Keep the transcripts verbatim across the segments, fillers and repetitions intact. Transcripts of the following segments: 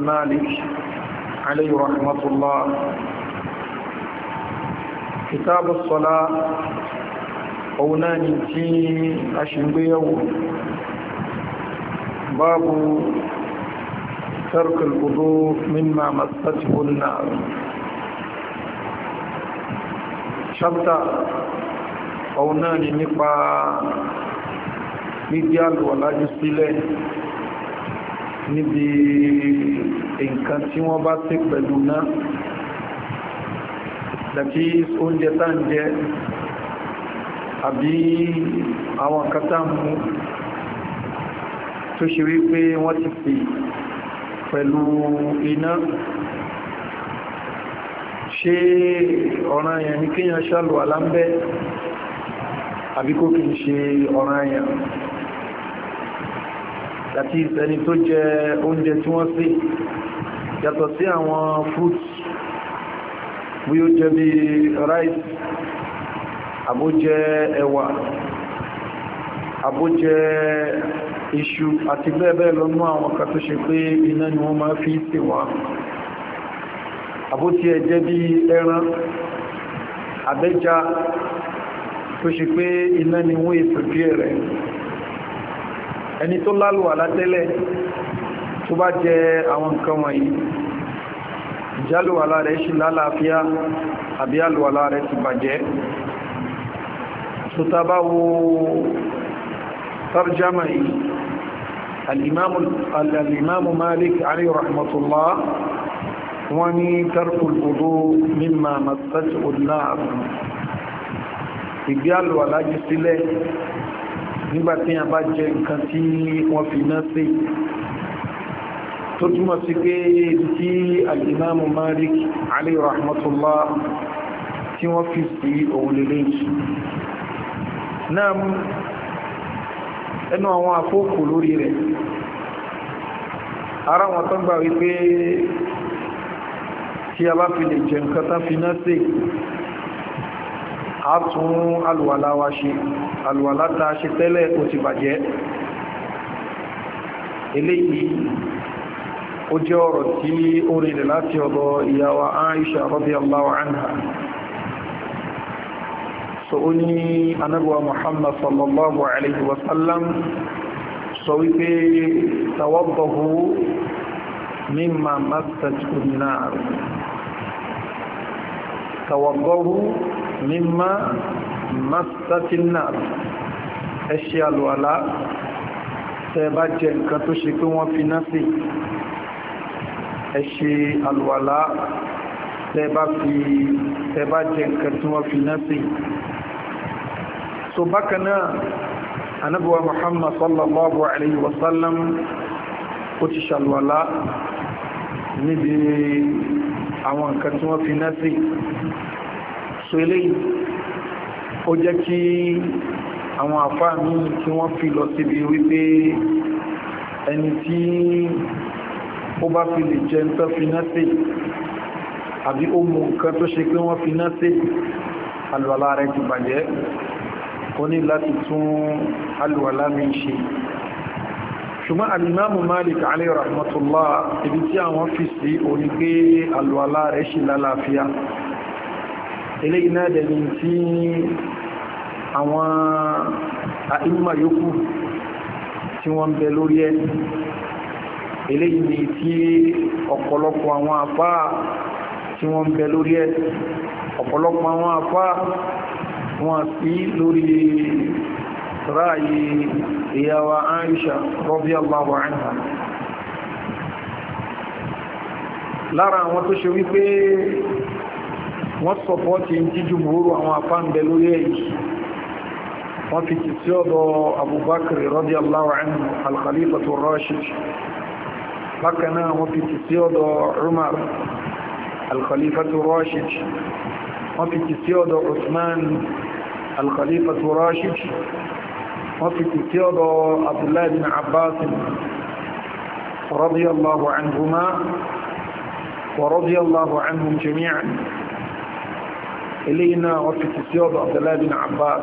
مالك عليه رحمة الله. كتاب الصلاة أوناني تي أشنبيه باب ترك الوضوء مما مسته النار. شبتا أوناني نقبا ميديال ولا جسيلة níbi nǹkan tí wọ́n bá tí pẹ̀lú náà dàkí oúnjẹ tá ń jẹ àbí àwọn nǹkan tá ń mú tó ṣe wípé wọ́n ti pè pẹ̀lú iná. ṣé ọ̀ranyàn ní kíyàn ṣàlù alámbẹ́ àbí kò kìí ṣe ọ̀ranyàn àti ẹni tó jẹ oúnjẹ tí wọ́n sè yàtọ̀ sí àwọn fruits bí ó jẹ bí rice àbójẹ ẹ̀wà àbójẹ iṣu àti bẹ́ẹ̀ bẹ́ẹ̀ lọ mú àwọn kan tó ṣe pé iná ni wọ́n máa fi sè wọ́n àbótí ẹ̀jẹ́ bí ẹran àbẹ́já tó ṣe pé iná ni wọ́n ètò díẹ̀ rẹ̀. ẹni tó lálùwàlá tẹ́lẹ̀ tó bá jẹ àwọn nǹkan wọ̀nyí ìjálùwàlá rẹ̀ ṣì lálàáfíà àbí àlùwàlá rẹ̀ ti bàjẹ́. sọ́tàbáwo tarjama yìí al-imamu Malik alayhi rahmatullah wọ́n ní tarkul wudu mimma massathu an-nar, ìgbé àlùwàlá jù sílẹ̀ nígbàtí a bá jẹ nǹkan tí wọ́n fi iná sí, tó túnmọ̀ sí pé tí al-imamu Malik alayhi rahmatullah tí wọ́n fi sí òun lè náà ẹnu àwọn àfókò lórí rẹ̀. ara wọn tó gbà wípé tí a bá fi lè jẹ nǹkan tán fi iná sí a tún alùwàlá wa ṣe, alùwàlá ta ṣe tẹ́lẹ̀ ó ti bàjẹ́. eléyìí ó jẹ́ ọ̀rọ̀ tí ó rìnlẹ̀ láti ọ̀dọ̀ ìyá wa Aisha radiyallahu anha. so ó ní anábíwa Muhammad sallallahu alaihi wasallam sọ wípé tawaddahu mimma massathu an-nar, tawaddahu mímá mastatina ẹṣẹ́ alùwàlá tẹ́ bá jẹ nǹkan tó ṣe pé wọ́n fi náà sí, ẹṣẹ́ alùwàlá tẹ́ bá fi tẹ́ bá jẹ nǹkan tí wọ́n fi náà sí. so bákanáà anábíwa Muhammad sallallahu alaihi wasallam ó ti ṣàlùwàlá níbi àwọn nǹkan tí wọ́n fi náà sí. so eléyìí ó jẹ́ kí àwọn àfáà míì tí wọ́n fi lọ síbi wípé ẹni tí ó bá fi lè jẹ nǹkan fi náà sí àbí ó mú nǹkan tó ṣe pé wọ́n fi náà sí, àlùwàlá rẹ̀ ti bàjẹ́, ó ní láti tún àlùwàlá mi ṣe. ṣùgbọ́n al-imamu Malik alayhi rahmatullah ibi tí àwọn fi sí òní pé àlùwàlá rẹ̀ ṣì lálàáfíà. eléyìí náà dẹ̀ni tí àwọn àìmà yòókù tí wọ́n bẹ lórí ẹ̀. eléyìí ni tí ọ̀pọ̀lọpọ̀ àwọn àfá tí wọ́n bẹ lórí ẹ̀. ọ̀pọ̀lọpọ̀ àwọn àfá wọ́n sí lórí ráyí ìyá wa Aisha radiyallahu anha. lára àwọn tó ṣe wípé wọ́n sọpọ́tí tí jùmúrù àwọn àfáǹbẹ̀ lórí èyí, wọ́n fi ti tí ọ̀dọ̀ Abubakar radiyallahu anhu al-Khalifatu ar-Rashid. bákanáà wọ́n fi ti tí ọ̀dọ̀ Umar al-Khalifatu ar-Rashid, wọ́n fi ti tí ọ̀dọ̀ Uthman al-Khalifatu ar-Rashid, wọ́n fi ti tí ọ̀dọ̀ Abdullah bin Abbas radiyallahu anhuma wa radiyallahu anhum jami'an. إلينا وفي تسيوض عبد الله بن عباس.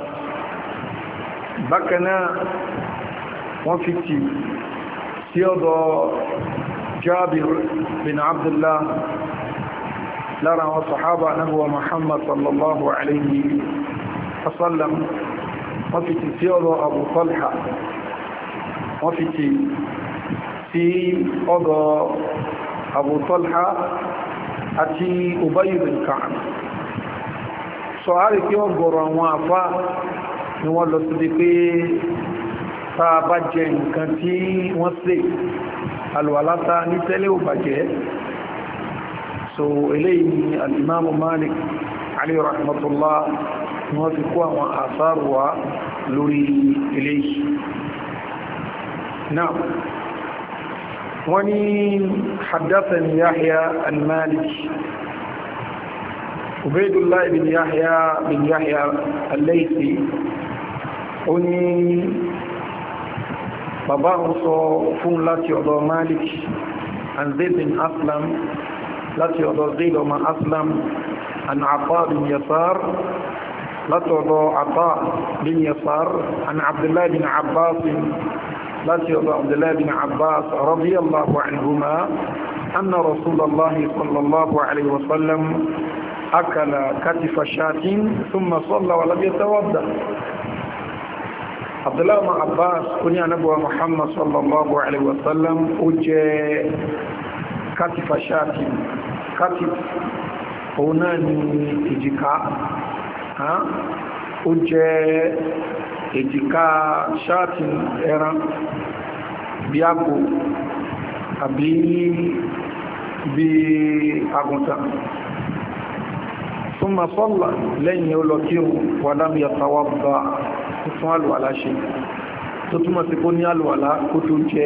بكنا وفي تسيوض Jabir bin Abdullah lára àwọn sàhábà náà Muhammad sallallahu alayhi wa sallam wọ́n fi ti sí ọ̀dọ̀ Abu Talha wọ́n fi ti sí ọ̀dọ̀ Abu Talha àti Ubay bin Ka'b sọ àrí kí wọ́n gọ̀rọ̀ àwọn àfá ni wọ́n lọ sí pé táa bá jẹ nǹkan tí wọ́n ṣe alwàlátà ní tẹ́lẹ̀ ò bàjẹ́ so eléyìí ni al-Imam Malik alayhi rahmatullah ni wọ́n fi kó àwọn àsáàrù wá lórí eléyìí náà wọ́n ní haddathani Yahya an Malik Ubaydullah ibn Yahya bin Yahya al-Laythi ó ní bàbá ń sọ fún láti ọ̀dọ̀ Malik an Zayd bin Aslam láti ọ̀dọ̀ Zayd ọmọ Aslam an Ata bin Yasar láti ọ̀dọ̀ Ata bin Yasar an Abdullah bin Abbas láti ọ̀dọ̀ Abdullah bin Abbas radiyallahu anhuma anna Rasulullah sallallahu alayhi wa sallam akala katifa shatin thumma salla wa lam yatawadda. Abdullah bin Abbas kuni anabuwa Muhammad sallallahu alayhi wa sallam ó jẹ katifa shatin katif òun náà ni èjìká ó jẹ èjìká shatin ẹran bí àgbò àbí bí àgùntàn ثم صلى لن يولكيه ولم يتوضا tún àlùwàlá ṣe tó túnmọ̀ sí kó ní àlùwàlá kó tó jẹ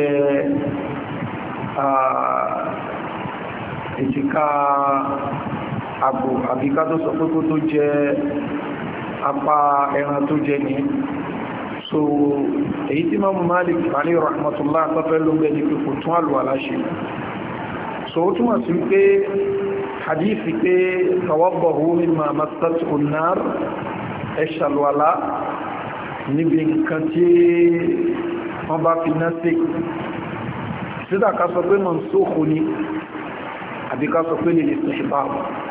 èjìká àgbò àbí ká tó sọ pé kó tó jẹ apá ẹran tó jẹ ní so èyí tí Imam Malik alayhi rahmatullah tọ́fẹ́ ló gbẹ́ ní pé kò tún àlùwàlá ṣe so ó túnmọ̀ sí pé hadithi pé tawaddahu mimma massathu an-nar ẹ̀ṣàlùwàlá níbi nǹkan tí wọ́n bá fi náà sí sídà ká sọ pé mansukh ni àbí ká sọ pé lè lè istihbab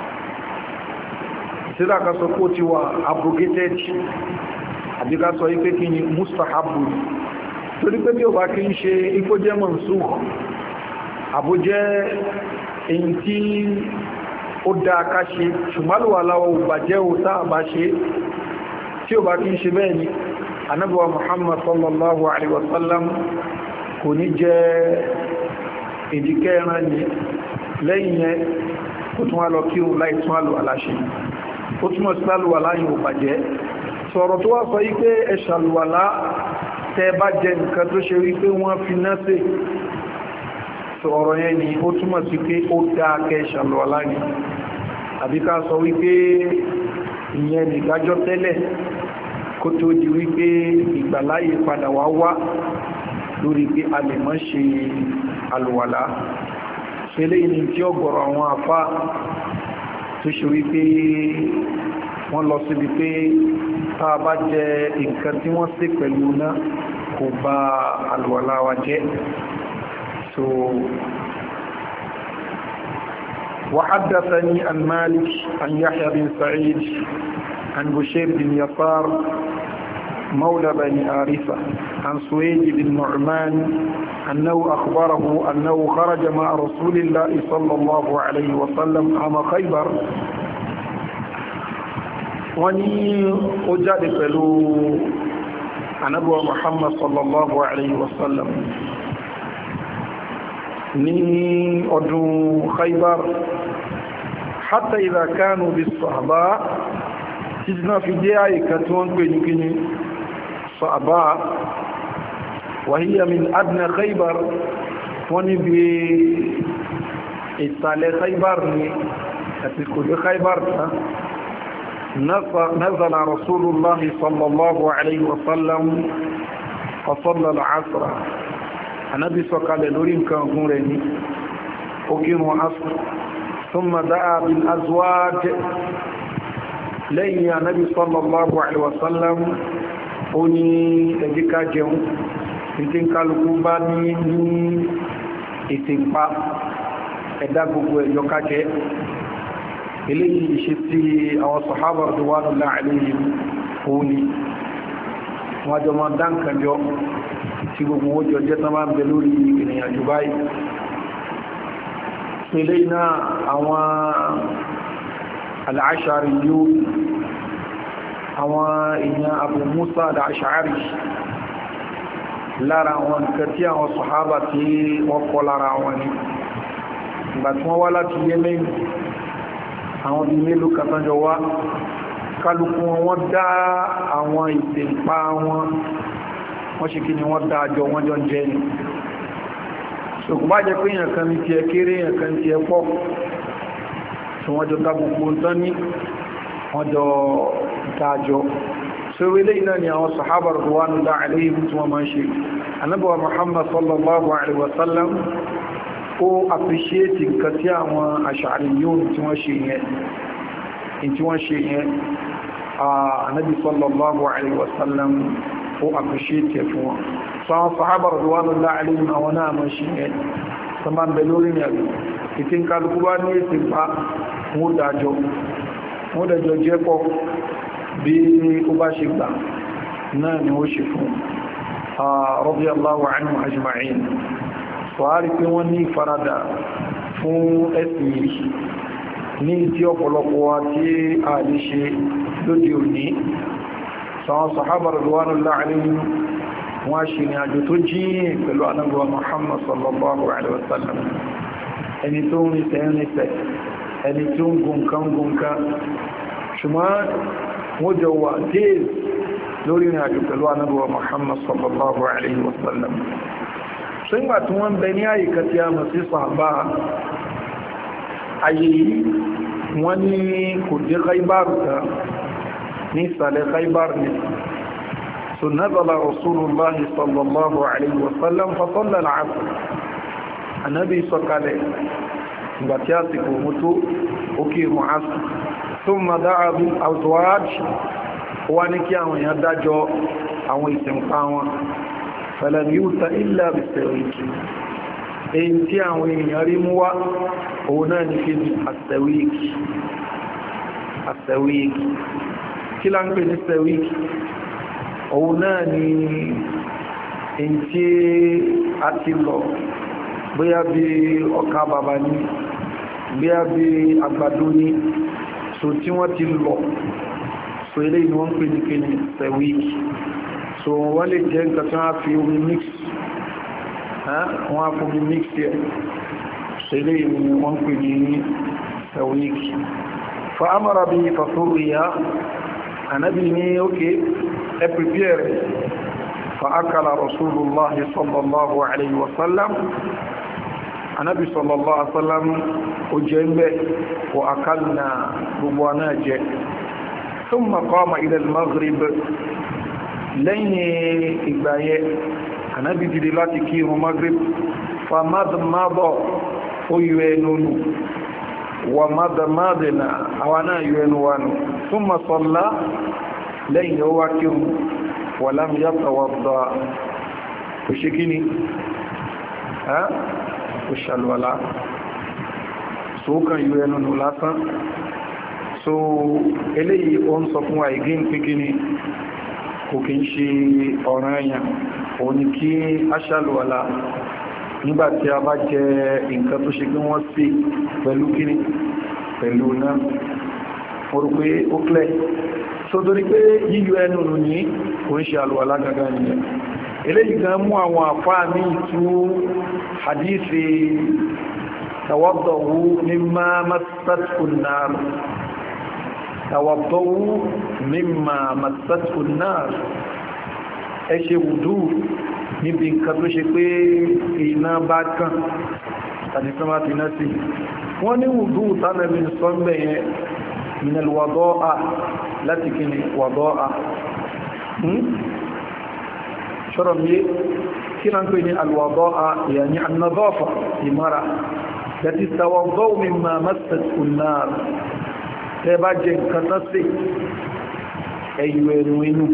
sídà ká sọ pé ó ti wà abrogated àbí ká sọ ipé kí ni mustahabu torí pé bí ó bá kí ń ṣe ipò jẹ́ mansukh àbó jẹ́ èyí tí ó dá ká ṣe ṣùgbọ́n bàjẹ́ ò tá bá ṣe tí ó bá kí ń ṣe bẹ́ẹ̀ ni anábíwa Muhammad sallallahu alaihi wasallam kò ní jẹ ìdíkẹ́ ẹran ní lẹ́yìn yẹn ó tún wá lọ kí o láì tún àlò aláṣẹ ó túnmọ̀ sí àlò aláyìn ò bàjẹ́ sọ̀rọ̀ tó wá sọ yí pé ẹ̀ṣàlùwàlá tẹ́ bá jẹ nǹkan tó ṣe wípé wọ́n fi náà sí sọ̀rọ̀ yẹn ni ó túnmọ̀ sí pé ó dá kẹ́ ẹ̀ṣàlùwàlá ni àbí ká sọ wípé ìyẹn nìdájọ́ tẹ́lẹ̀ kó tó di wípé ìgbàláyé padà wá wá lórí pé a lè mọ́ ṣe àlùwàlá ṣẹlẹ̀ ní tí ó gọ̀rọ̀ àwọn àfá tó ṣe wípé wọ́n lọ síbi pé tá a bá jẹ nǹkan tí wọ́n ṣe pẹ̀lú náà kò bà àlùwàlá wa jẹ́ so وحدثني عن مالك عن يحيى بن سعيد عن بشير بن يسار مولى بني عارفة عن سويد بن نعمان أنه أخبره أنه خرج مع رسول الله صلى الله عليه وسلم عام خيبر وني أجاد فلو نبوة محمد صلى الله عليه وسلم ní ọdún Khaybar hatta idha kanu bis-Sahba títí náà fi dé àyíká tí wọ́n pè ní kíní Sahba wa hiya min adna Khaybar wọ́n ní bí ìsàlẹ̀ Khaybar ní àti kò dé Khaybar náà nazala Rasulullah sallallahu alayhi wa sallam fa salla al-asra anábi sọ̀kalẹ̀ lórí nǹkan ọ̀gùn rẹ̀ ní okírun asr thumma da'a bil azwaj lẹ́yìn anábi sallallahu alaihi wasallam ó ní ẹjíká jẹun tí kálukú bá ní ní ìtìpa ẹ̀dá gbogbo ẹ̀yọ́ kájẹ́ eléyìí ìṣe tí àwọn sàhábà radiyallahu alayhim òun ni wọ́n jọ máa dáǹkanjọ́ tí gbogbo owó jọ jẹ́ tán máa ń bẹ lórí ìrìnàjò báyìí pẹ̀lẹ́ iná àwọn al-Ash'ariyyun àwọn èèyàn Abu Musa al-Ash'ari lára àwọn nǹkan tí àwọn sàhábà tí wọ́n kọ́ lára wọn ni ìgbà tí wọ́n wá láti Yemen àwọn bí mélòó kàtànjọ wá kálukú wọn dá àwọn ìtẹ̀ǹpa wọn wọ́n ṣe kí ni wọ́n dá àjọ wọn jọ jẹ́ ni ṣòkùn bá jẹ́ pé èèyàn kan ní ti ẹ kéré èèyàn kan ti ẹ pọ̀ tí wọ́n jọ dá gbogbo tán ní wọ́n jọ dájọ́ sórí ilé iná ni àwọn sàhábà radiyallahu alayhim tí wọ́n máa ń ṣe Ànábì wa Muhammad sallallahu alaihi wasallam ó appreciate nǹkan tí àwọn Ash'ariyyun tí wọ́n ṣe yẹn tí wọ́n ṣe yẹn Ànábì sallallahu alaihi wasallam ó appreciate fún wọn sáwọn sàhábà radiyallahu alayhim àwọn náà máa ṣe yẹn tó máa ń bẹ lórí ìrìnàjò ìtí kálukú bá ní èsì pa wọ́n dájọ́ wọ́n dájọ́ jẹ́ pọ̀ bí ó bá ṣe gbà náà ni ó ṣe fún radiyallahu anhum ajma'in sọ̀hárí pé wọ́n ní ìfaradà fún ẹ̀sìn yìí ní tí ọ̀pọ̀lọpọ̀ wa tí a lè ṣe lóde òní sáwọn sàhábà radiyallahu alayhim wọ́n ṣe ní àjò tó jíyìn pẹ̀lú Ànábì wa Muhammad sallallahu alaihi wasallam ẹni tó ń rìnṣẹ́ ń rìnṣẹ́ ẹni tó ń gùnkan gùnkan ṣùgbọ́n wọ́n jọ wà déèz lórí ní àjò pẹ̀lú Ànábì wa Muhammad sallallahu alaihi wasallam ṣe ń gbà tí wọ́n bẹ ní àyíká tí a mọ̀ sí sàhábà ayé yìí wọ́n ní kò dé Khaybar ní ìsàlẹ̀ Khaybar ní فنزل رسول الله صلى الله عليه وسلم فصلى العصر النبي صلى الله عليه باتياتك ومتو وكير عصر ثم دعا بالأزواج وانكيا ويدجو أو يسمقاوا فلم يؤت إلا بالسويك انتيا ويرموا هناك السويك السويك كلا نقول السويك òun náà ni in tí a ti lọ bóyá bí ọkà bàbá ní bóyá bí àgbàdo ní so tí wọ́n ti lọ so ilé ni wọ́n pè ní kí ní sẹ̀wíkì so wọ́n lè jẹ́ nǹkan tí wọ́n fi omi mix wọ́n á fún mi mix yẹ so ilé ni wọ́n pè ní sẹ̀wíkì fa amara bí fasuriya anabi ní ókè ẹ prepare fa akala rasulullah sallallahu alaihi wasallam anabi sallallahu alaihi wasallam ó jẹ ńbẹ̀ wa akalna gbogbo náà jẹ thumma qama ila al-maghrib lẹ́yìn ìgbà yẹn anabi dìde láti kírun maghrib fa madmada ó yọ ẹnu nù wa madmadna àwọn náà yọ ẹnu wa nù thumma salla lẹ́yìn ó wá kírun wa lam yatawadda kò ṣe kí ni kò ṣàlùwàlá so kan yọ ẹnu nù lásán so eléyìí ó ń sọ fún wa ìgé ń pé kí ni kò kí ń ṣe ọ̀ràn ẹ̀yàn ò ní kí a ṣàlùwàlá nígbàtí a bá jẹ nǹkan tó ṣe pé wọ́n sí pẹ̀lú kíní pẹ̀lú náà mo rò pé ó clear so torí pé yíyọ ẹnu nù ní kò ń ṣe àlùwàlá gangan nìyẹn eléyìí gan mú àwọn àfáà ní ìtú hadithi tawaddahu mimma massathu an-nar tawaddahu mimma massathu an-nar ẹ ṣe wùdú níbi nǹkan tó ṣe pé iná bá kàn tàbí sánmà ti ná sí wọ́n ní wùdú tánàbí sọ́mbẹ̀ yẹn min al-wada'a láti kí ni wada'a ṣọ́rọ̀ mi kí náà ń pè ní al-wada'a yani an-nadafa ìmára láti tawadda'u mimma massathu an-nar tẹ́ bá jẹ nǹkan tán sí ẹ̀yù ẹ̀rù inú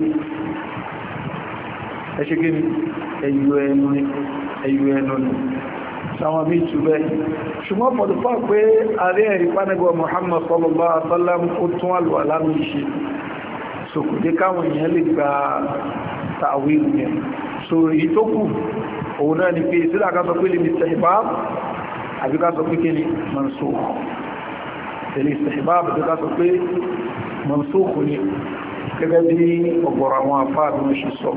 ẹ̀ṣẹ́ kí ni ẹ̀yù ẹnu ẹ̀yù ẹnu ni sáwọn bí ìtúbẹ̀ ṣùgbọ́n for the fact pé ààrẹ ẹ̀rí pánẹ́gbọ̀ Muhammad sallallahu alaihi wasallam ó tún àlùwàlá mi ṣe so kò dé káwọn èèyàn lè gba ta'wil yẹn so èyí tó kù òun náà ni pé ìsílẹ̀ ká sọ pé lè ní istihbab àbí ká sọ pé kí ni mansukh tẹ̀lé istihbab àbí ká sọ pé mansukh ni gẹ́gẹ́ bí ọ̀gọ̀rọ̀ àwọn afáàdì wọn ṣe sọ.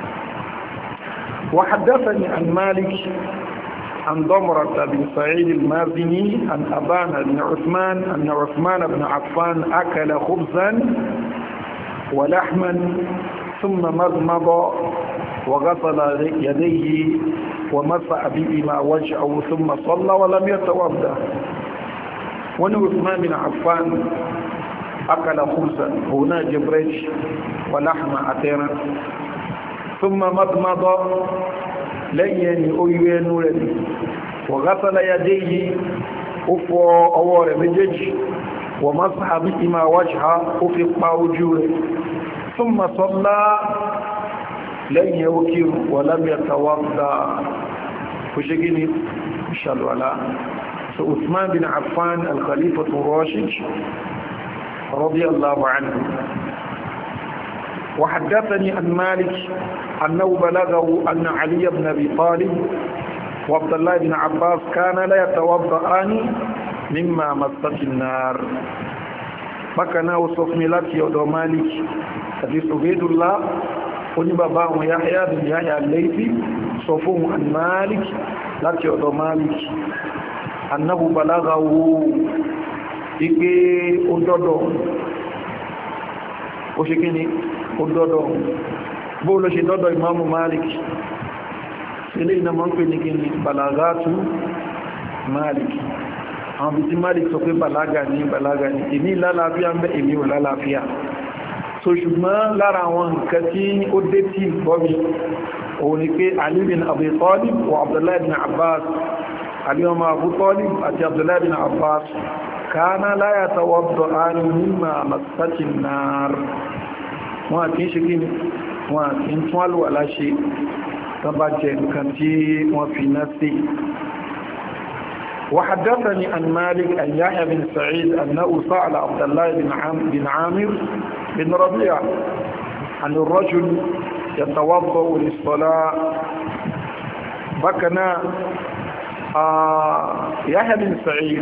وحدثني عن مالك عن ضمرة بن سعيد المازني عن أبان بن عثمان أن عثمان بن عفان أكل خبزا ولحما ثم مضمض وغسل يديه ومسح بهما وجهه ثم صلى ولم يتوضا. وأن عثمان بن عفان أكل خبزا هنا جبريج ولحم أتيرا ثم مضمض لين أيوين ولدي وغسل يديه أفو أور بجج ومسح بهما وجهه أفق وجوه ثم صلى لن يوكر ولم يتوضا فشكني إن شاء الله. عثمان بن عفان الخليفة الراشد رضي الله عنه. وحدثني عن مالك أنه بلغه أن علي بن أبي طالب وعبد الله بن عباس كان لا يتوضأان مما مست النار. بكنا وصفني لك يا مالك حديث عبيد الله قل بابا يحيى بن يحيى الليثي صفوه عن مالك لك يا مالك أنه بلغه ike ododo o ṣe kí ni ododo bó ló ṣe dọ́dọ̀ imamu Malik ilé iná mọ́ ń pè ní kí ni balagatu Malik àwọn bí tí Malik sọ pé balaga ní balaga ní èmi lálàáfíà ń bẹ èmi ò lálàáfíà so ṣùgbọ́n lára àwọn nǹkan tí ó dé tí gbọ́mi òun ni pé Ali bin Abi Talib wa Abdullahi bin Abbas Ali ọmọ Abu Talib àti Abdullahi bin Abbas kana la yatawadda'an mimma massati an-nar wọ́n kìí ṣe kíni wọ́n kìí tún àlùwàlá ṣe tán bá jẹ nǹkan tí wọ́n fi ná sí. وحدثني عن مالك أن يحيى بن سعيد أنه سأل عبد الله بن عامر بن عامر بن ربيعة عن الرجل يتوضأ للصلاة بكنا آه يحيى بن سعيد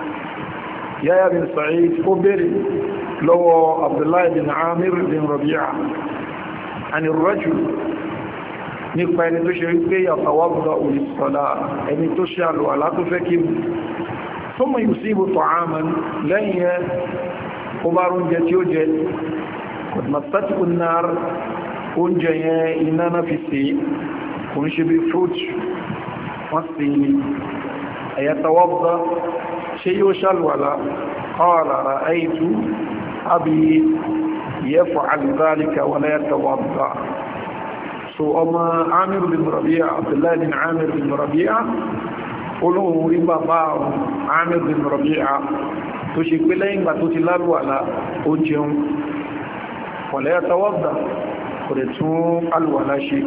يحيى بن سعيد أبري لو عبد الله بن عامر بن ربيعة عن الرجل nípa ẹni tó ṣe wípé yatawadda lis-salah ẹni tó ṣe àlùwàlá tó fẹ́ kí thumma yusibu ta'aman lẹ́yìn ẹ ó bá rúnjẹ tí ó jẹ qad massathu an-nar oúnjẹ yẹn iná náà fi sí kò ń ṣe bí fruit wọ́n sì yatawadda ṣe yóò ṣàlùwàlá qala ra'aytu abi yaf'al dhalika wa la yatawadda. So ọmọ Amir bin Rabi'a Abdullahi bin Amir bin Rabi'a olóhun rí bàbá Amir bin Rabi'a tó ṣe pé lẹ́yìn ìgbà tó ti lálùwàlá ó jẹun wa la yatawadda kò lè tún alùwàlá ṣe.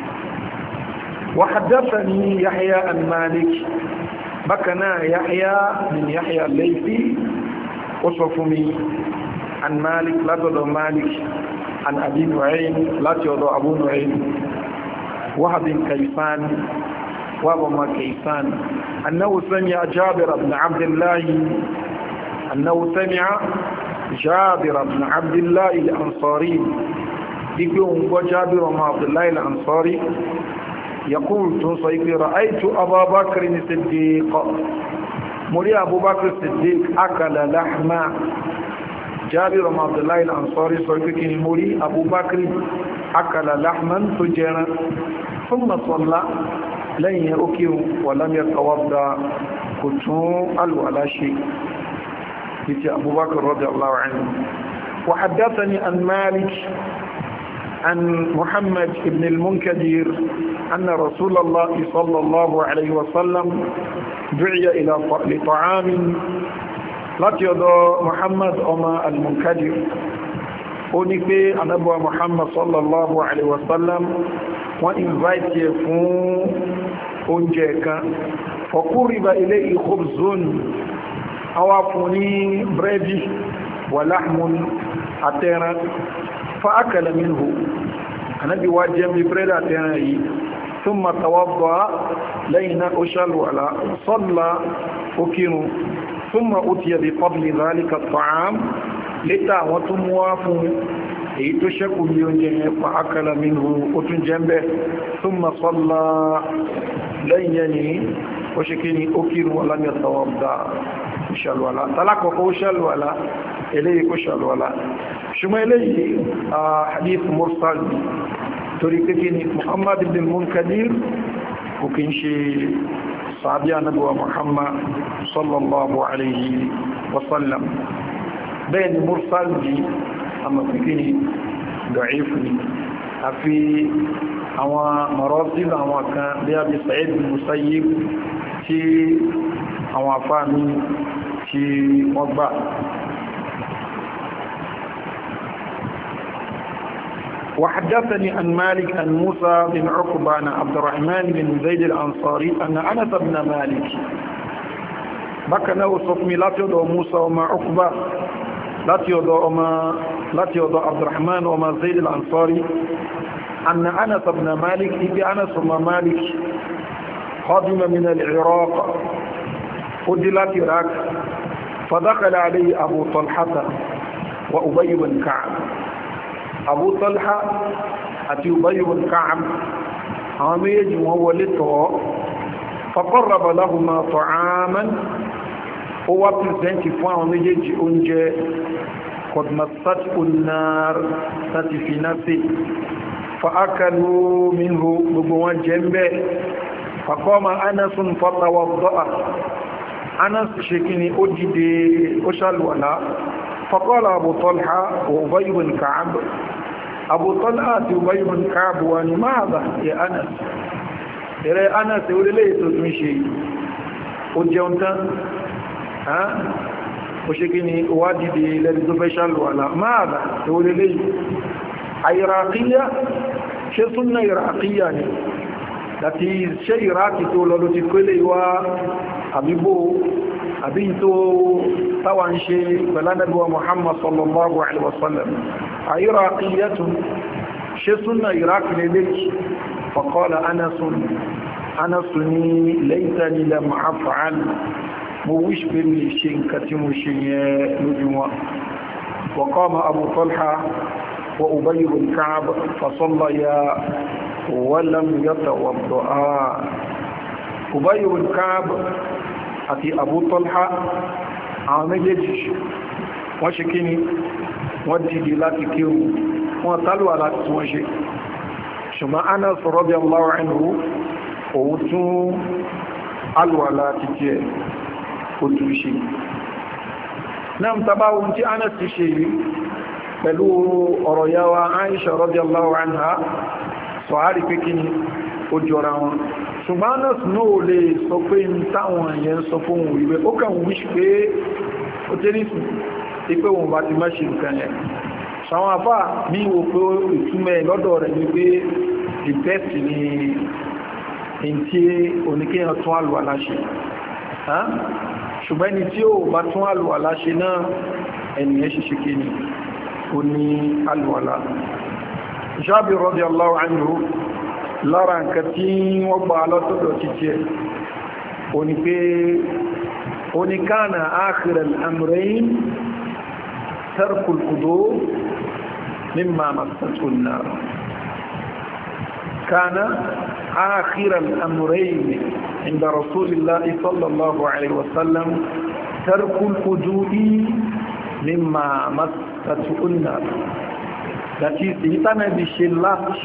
Wa haddathani Yahya an Malik bákanáà Yahya bin Yahya al-Laythi ó sọ fún mi an Malik látọ̀dọ̀ Malik عن أبي نعيم لا تيوضع أبو نعيم وهب كيسان وابما كيسان أنه سمع جابر بن عبد الله أنه سمع جابر بن عبد الله الأنصاري يقول وجابر بن عبد الله الأنصاري يقول تنصيب رأيت أبا بكر الصديق مري أبو بكر الصديق أكل لحما جابر بن عبد الله الأنصاري صحيح الموري أبو بكر أكل لحما تجرا ثم صلى لن يأكل ولم يتوضأ كتون الولا شيء يتي أبو بكر رضي الله عنه. وحدثني عن مالك عن محمد بن المنكدر أن رسول الله صلى الله عليه وسلم دعي إلى لطعام láti ọ̀dọ̀ Muhammad ọmọ al-Munkadir ó ní pé anábọ̀wà Muhammad sallallahu alaihi wasallam wọ́n invite yẹ fún oúnjẹ kan فقرب إليه خبز أوافني بريدي ولحم أتيرا فأكل منه النبي واجه ببريد أتيرا ثم توضأ لينا أشل ولا صلى أكينو ثم أتي بقبل ذلك الطعام لتا وتموافو يتشك بيونجه فأكل منه أتنجنبه ثم صلى ليني وشكيني أكينو ولم يتوضأ أشل ولا تلقى أشل ولا إليه أشل ولا شما إليه آه حديث مرسل تريكني محمد بن المنكدر وكنشي صحابي نبوة محمد صلى الله عليه وسلم بين مرسل دي أما فيكني ضعيفني أفي أما مراسل أما كان بأبي سعيد بن المسيب تي أما فامي تي مطبع وحدثني عن مالك عن موسى بن عقبة عن عبد الرحمن بن زيد الأنصاري أن أنس بن مالك بكنا وصفمي لا تيودو موسى وما عقبة لا تيودو وما لا تيودو عبد الرحمن وما زيد الأنصاري أن أنس بن مالك إذا أنس بن مالك قادم من العراق قدلت العراق فدخل عليه أبو طلحة وأبي بن كعب أبو طلحة أتي أبي بن كعب عميج وهو لطه فقرب لهما طعاما هو برزنت فوان ميجي أنجي قد مسته النار تاتي في نفسه فأكلوا منه بقوان جنبه فقام أنس فتوضأ أنس شكني أجد أشل ولا فقال أبو طلحة وأبي بن كعب أبو طلحة أبي بن كعب ولماذا يا أنس يا أنس يقول لي تتمشي وجونتا ها وشكني واجدي للزبشل ولا ماذا يقول لي عراقية شيء سنة عراقية التي شيء عراقي تقول له تقول وحبيبه أبيتو طوعا شيء فلا نبوى محمد صلى الله عليه وسلم عراقية شيء سنة عراقي لديك فقال أنس أنسني ليتني لم أفعل موش بني شيء كتم شيء نجوى وقام أبو طلحة وأبي بن كعب فصليا ولم يتوضعا أبي بن كعب àti Abu Talha àwọn méjèèjì wọ́n ṣe kí ni wọ́n dìde láti kírun wọ́n tálùwà láti tí wọ́n ṣe ṣùgbọ́n Anas radiyallahu anhu òun tún alùwà láti tí ẹ̀ ó tún ṣe náà tàbáwọn tí Anas ti ṣe yìí pẹ̀lú ọ̀rọ̀ yawa Aisha radiyallahu anha sọ̀hárì pé kí ni ó jọra wọn ṣùgbọ́n Anas náà lè sọ pé ní táwọn èèyàn sọ fún òun ìwé ó kàn wíṣ pé ó tẹ́lifù tí pé òun bá ti má ṣe nǹkan yẹn ṣàwọn afá ní ìwò pé ìtumẹ̀ lọ́dọ̀ rẹ̀ ní pé the best ni in tí oníkéyàn tún àlùwàlá ṣe ṣùgbọ́n ẹni tí ó bá tún àlùwàlá ṣe náà ẹniyàn ṣe ṣe kí ni ó ní àlùwàlá. Jabir radiyallahu anhu lára nǹkan tí wọ́n gba lọ́tọ́dọ̀ títí ẹ̀ o ní pé o ní kana akhir al-amrayn tarku al-wudu mimma massathu an-nar kana akhir al-amrayn inda rasulillah sallallahu alayhi wa sallam tarku al-wudu mimma massathu an-nar that is ìtànà bí ṣe láti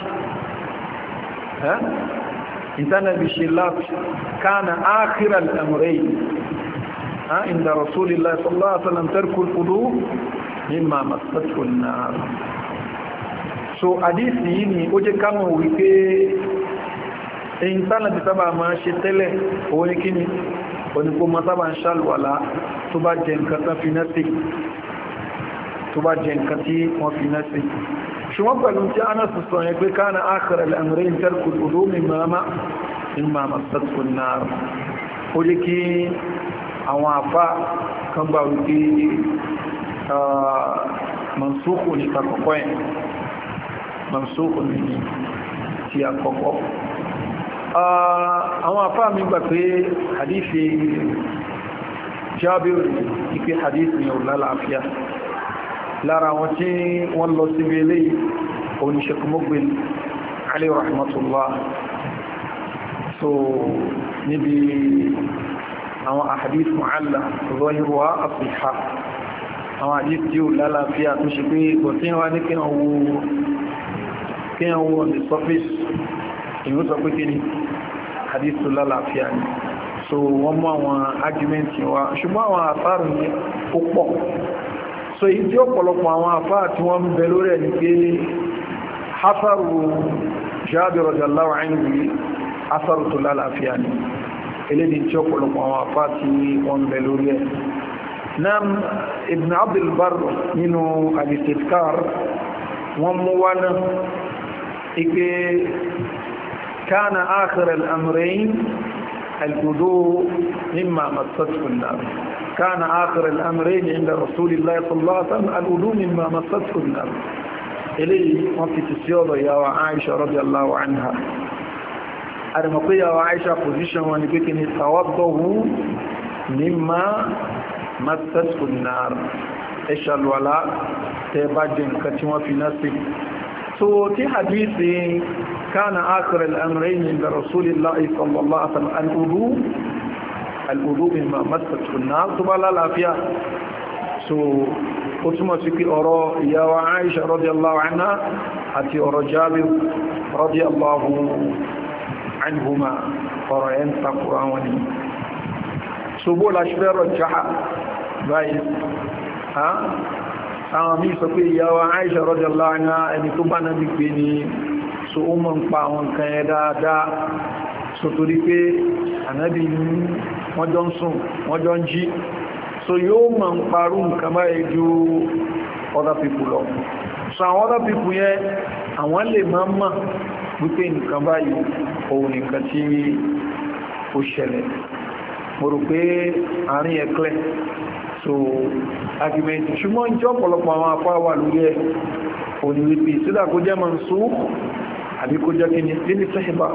انتنا بشلات كان آخر الأمرين عند رسول الله صلى الله عليه وسلم ترك الوضوء مما مسته النار so hadisi yìí ni ó jẹ́ ká mọ̀ wípé ìntánà bí sábà máa ṣe tẹ́lẹ̀ owó ní kíni onípo ma sábà ń ṣàlùwàlá tó bá jẹ nǹkan tán fi náà sí tó bá jẹ nǹkan tí wọ́n fi náà sí ṣùgbọ́n pẹ̀lú tí a náà sọ yẹn pé káàna akhir al-amrayn tarku al-wudu mimma massathu an-nar ó jẹ́ kí àwọn àfá kan gbà wípé mansukhu ní àkọ́kọ́ ẹ̀ mansukhu ní ti àkọ́kọ́. àwọn àfá mi gbà pé hadithi Jabir ìpé hadithi yau lálàáfíà lára wọn tí wọ́n lọ sí ilé oníṣẹ́kù Muqbil alayhi rahmatullah. So níbi àwọn ahadith mu'alla zahiruha as-sihha àwọn hadith tí ó lálàáfíà tó ṣe pé kò tí wọ́n ní kí wọ́n wo on the surface ìwọ́n sọ pé kí ni hadith tó lálàáfíà ni. So wọ́n mú àwọn argument wa ṣùgbọ́n àwọn àfáàrù ní ó pọ̀. So èyí tí ó pọ̀lọpọ̀ àwọn àfáà tí wọ́n ń bẹ lórí ẹ̀ ní pé hasaru Jabir radiyallahu anhu asaru tó lálàáfíà ni eléyìí tí ó pọ̀lọpọ̀ àwọn àfáà tí wọ́n ń bẹ lórí ẹ̀. Nam Ibn Abdul Barr nínú al-Istidkar wọ́n mú wá náà ike kana akhir al-amrayn الوضوء مما مسته النار كان آخر الأمرين عند رسول الله صلى الله عليه وسلم الوضوء مما مسته النار إليه وفي تسيوض يا عائشة رضي الله عنها أرمقية وعائشة position ونبكن توضه مما مسته النار إيش الولاء تباجن كتما في نفسك صوتي حديثي كان آخر الأمرين عند رسول الله صلى الله عليه وسلم الوضوء الوضوء مما مسته النار ثم لا لا فيها so أتما سكي أرى يا عائشة رضي الله عنها أتي أرى جابر رضي الله عنهما فرأين تقرأوني سبو الأشبار الجحا باي ها àwọn mí sọ pé ìyá wa Aisha radiyallahu anha ẹni tó bá náà gbé ní so ó mọ́ ń pa àwọn nǹkan ẹ dáadáa so torí pé ànábì wọ́n jọ ń sùn wọ́n jọ ń jí so yóò mọ́ ń parú nǹkan báyìí ju other people lọ so àwọn other people yẹn àwọn lè máa mọ̀ wípé nǹkan báyìí òun nìkan tí ó ṣẹlẹ̀ mo rò pé àárín ẹ̀klẹ̀ so argument ṣùgbọ́n ìjọ ọ̀pọ̀lọpọ̀ àwọn afá wà lórí ẹ̀ òní wípé sídà kó jẹ́ mansukh àbí kó jẹ́ kíni lílì istihbab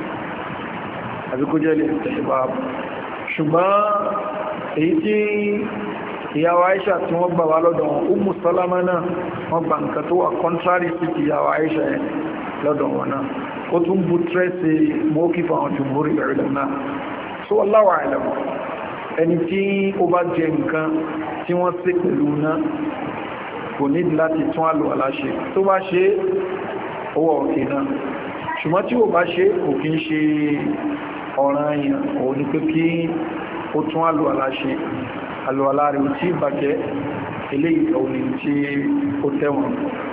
àbí kó jẹ́ lílì istihbab ṣùgbọ́n èyí tí ìyàwó Aisha tí wọ́n gbà wá lọ́dọ̀ Ummu Salama náà wọ́n gbà nǹkan tó wà contrary sí ti ìyàwó Aisha ẹ̀ lọ́dọ̀ wọn náà ó tún bú tírẹ́sì mọ́kí fún àwọn jumhur al-ulama so wallahu a'lam ẹni tí ó bá jẹ nǹkan tí wọ́n ṣe pẹ̀lú náà kò ní láti tún àlò aláṣẹ tó bá ṣe owó ọ̀kẹ́ náà ṣùgbọ́n tí ó bá ṣe kò kí ń ṣe ọ̀ranyàn òun ni pé kí ó tún àlò aláṣẹ àlò aláàrẹ ò tí bàjẹ́ eléyìí òun ni tí ó tẹ́wọ̀n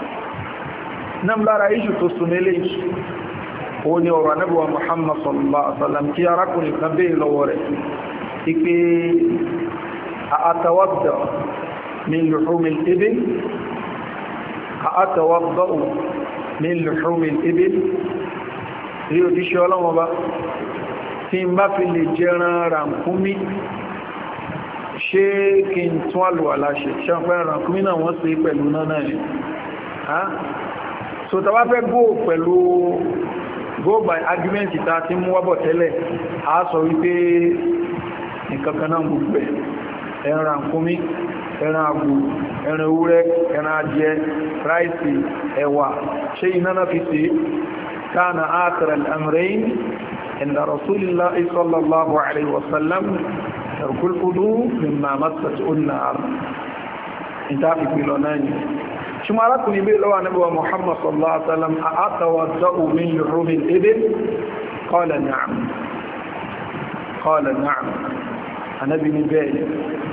náà lára iṣu tó sún eléyìí òun ni ọ̀rọ̀ Ànábì wa Muhammad sallallahu alaihi wasallam tí arákùnrin kan bèèrè lọ́wọ́ rẹ̀ ipe àtàwàbdà min luhumil ibil àtàwàbdà min luhumil ibil rí òjíṣẹ́ ọlọ́wọ́ bá tí ń bá fi lè jẹran ràǹkúmí ṣe kí n tún àlùwàlá ṣe ṣàpẹ́ ràǹkúmí náà wọ́n sí pẹ̀lú náà náà ni so tàbá fẹ́ go pẹ̀lú go by argument ta ti mú wábọ̀ tẹ́lẹ̀ a sọ wípé nǹkankan náà gbogbo ẹ̀ ẹran ràǹkúmí ẹran àgbò ẹran ewúrẹ́ ẹran adìẹ ráìsì ẹ̀wà ṣe iná náà fi sí kana akhir al-amrayn inda rasulillah sallallahu alaihi wasallam tarkul wudu mimma massat an-nar ìta fi pìlọ náà ni ṣùgbọ́n arákùnrin bí lọ́wọ́ Ànábì wa Muhammad sallallahu alaihi wasallam atawadda'u min luhumil ibil qala na'am qala na'am Ànábì ní bẹ́ẹ̀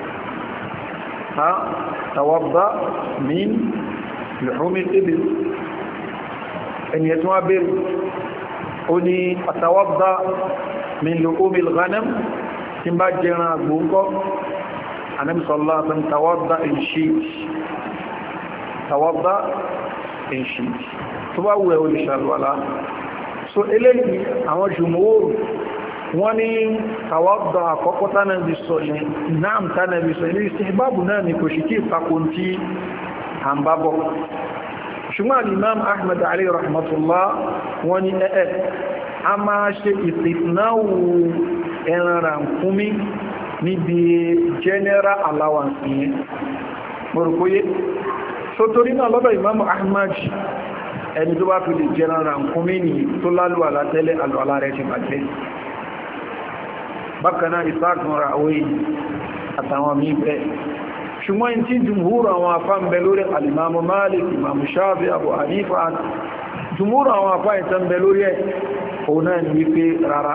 ha tawadda' min luhumil ibil ẹni ẹ̀tún wá bẹ̀rẹ̀ ó ní atawadda' min luhumil ghanam tí bá jẹran àgbóǹkọ́ Ànábì sallallahu alaihi wasallam tawadda' in shi'ta tawadda' in shi'ta tó bá wù ẹ́ ó lè ṣàlùwàlá so eléyìí àwọn jùmúhùr wọ́n ní tawadda àkọ́kọ́ tánàbí sọ yẹn náà tánàbí sọ ilé istihbabu náà ni kò ṣe kí ìtakùn tí a ń bábọ̀ ṣùgbọ́n Imam Ahmad alayhi rahmatullah wọ́n ní ẹ̀ẹ́ a máa ṣe ìsìnáwó ẹran ràkúnmí níbi general allowance yẹn mọ̀rùkúyé so torí náà lọ́dọ̀ Imam Ahmad ẹni tó bá fi lè jẹran ràkúnmí ní tó lálù àlátẹ́lẹ̀ àlọ́lá rẹ̀ ti bàjẹ́ bákanáà ìsáàkùn ràwé àtàwọn mí bẹ́ ṣùgbọ́n tí jùmúrù àwọn afá ń bẹ lórí alìmáàmù Malik Imam Shafi Abu Hanifa jùmúrù àwọn afá ìtàn bẹ lórí ẹ̀ òun náà ní wípé rárá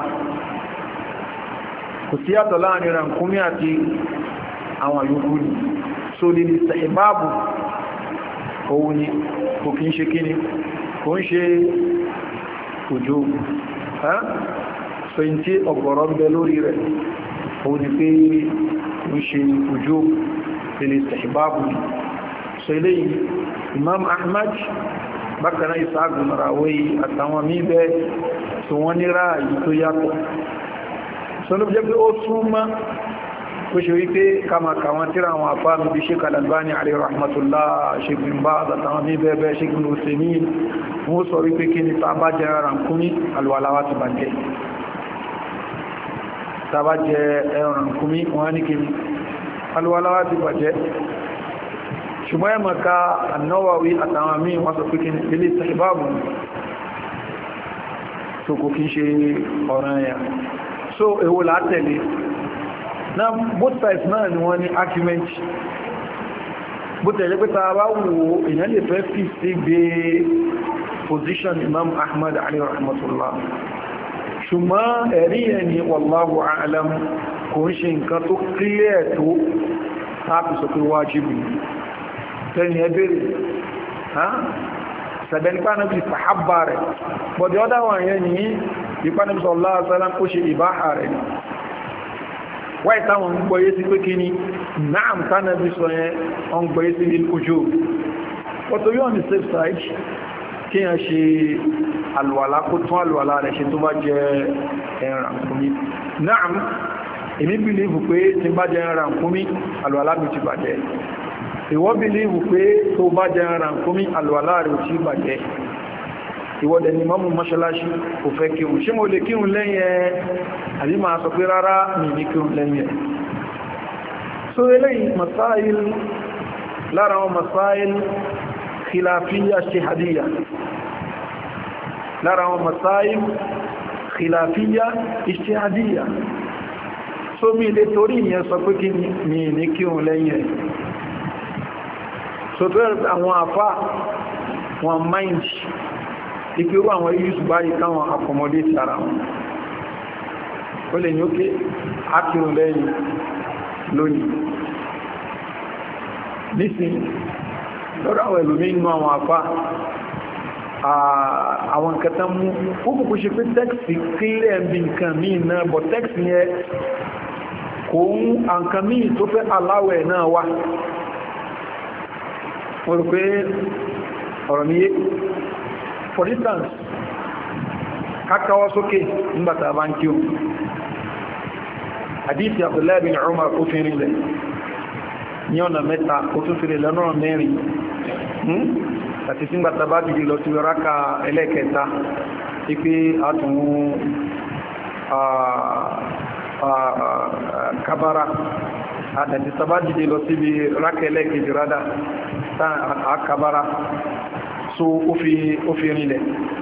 kò sí yàtọ̀ láàrin ràkúnmí àti àwọn yòókù ní so lè lè sàìbáàbù òun ni kò kí ń ṣe kíni kò ń ṣe òjò so in tí ọ̀gọ̀rọ̀ ń bẹ lórí rẹ̀ òun ni pé ń ṣe òjò lè lè sàìbáàbù ni so ilé Imam Ahmad bákanáà ìsáàgùn Rawayi àtàwọn mí bẹ́ so wọ́n ní ráàyí tó yàtọ̀ so ló jẹ́ pé ó súnmọ́ ó ṣe wípé kàmàkà wọn tíra àwọn àfáàmì bí Sheikh Al-Albani alayhi rahmatullah Sheikh Bin Baz àtàwọn bí bẹ́ẹ̀bẹ́ Sheikh Ibn Uthaymeen wọ́n sọ wípé kí ni tàbá jẹ ràkúnmí alwàláwà ti bàjẹ́ tàbá jẹ ràkúnmí wọ́n ní kí ni alwàláwà ti bàjẹ́ ṣùgbọ́n ẹmọ̀ ká An-Nawawi àtàwọn míì wọ́n sọ pé kí ni ilé istihbabu tó kò kí ṣe ọ̀ranyàn so èwo látẹ̀lé na both sides náà ni wọ́n ní argument bó tẹ̀lé pé tàà bá wò èyàn lè fẹ́ fi sí gbé position Imam Ahmad alayhi rahmatullah ṣùgbọ́n ẹ̀rí ẹni wallahu a'lam kò ń ṣe nǹkan tó clear tó tàbí sọ pé wájìbì tẹ́ni ẹbẹ̀rẹ̀ sẹ̀bẹ̀nípa náà bí sàhábà rẹ̀ bọ̀dẹ̀ ọ́dá wà yẹn ní ìpánibí sallallahu alaihi wasallam kó ṣe ìbáhà rẹ̀ wáyé táwọn ń gbọ́yé sí pé kí ni náà tánàbí sọ yẹn wọ́n gbọ́yé sí ilé ojú ọ̀tọ̀ yóò ní safe side kí yẹn ṣe alwàlá kó tún alwàlá rẹ̀ ṣe tó bá jẹ ẹran kúmí náà èmi bìlìfù pé tí bá jẹ ẹran kúmí alwàlá mi ti bàjẹ́ ìwọ bìlìfù pé tó bá jẹ ẹran kúmí alwàlá rẹ̀ ti bàjẹ́ ìwọ́dẹ̀ ni mọ́mù mọ́ṣálásí kò fẹ́ kírun ṣé mo lè kírun lẹ́yìn ẹ̀ àbí máa sọ pé rárá mi ní kírun lẹ́yìn ẹ̀ so eléyìí masáìl lára wọn masáìl khilafiyya ijtihadiyya lára wọn masáìl khilafiyya ijtihadiyya so mi lè torí ìyẹn sọ pé kí mi ní kírun lẹ́yìn ẹ̀ so tó àwọn àfá wọn mind ìpérú àwọn yíṣù báyìí káwọn accommodate ara wọn ó lè ní ókè ákìrùn lẹ́yìn lónìí nísìn lọ́rọ̀ àwọn ẹlòmí inú àwọn àfá àwọn kẹta mú ó kùkù ṣe pé tẹ́kì kílẹ̀ bí nǹkan míì náà bọ̀ tẹ́kì yẹn kò ń àǹkan míì tó fẹ́ aláwẹ̀ náà wá mo rò pé ọ̀rọ̀ mi yé for instance kákàwọ́ sókè nígbàtà bá ń kí o hadithi Abdullahi bin Umar ó fi rí lẹ̀ ní ọ̀nà mẹ́ta ó tún fi rí lọ́nà mẹ́rin àti sígbàtà bá dìde lọ sí rákà ẹlẹ́kẹta ipé àtún kabara àti sábà dìde lọ sí rákà ẹlẹ́kẹjì rádà kabara so ó fi ó fi rinlẹ̀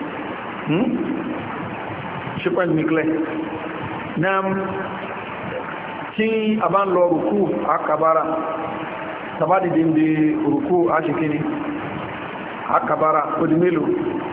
ṣípẹ́ nìklẹ̀ náà tí a bá ń lọ rùkú àkàbára tàbádìdì ń di rùkú àṣìkíní àkàbára ó di mélòó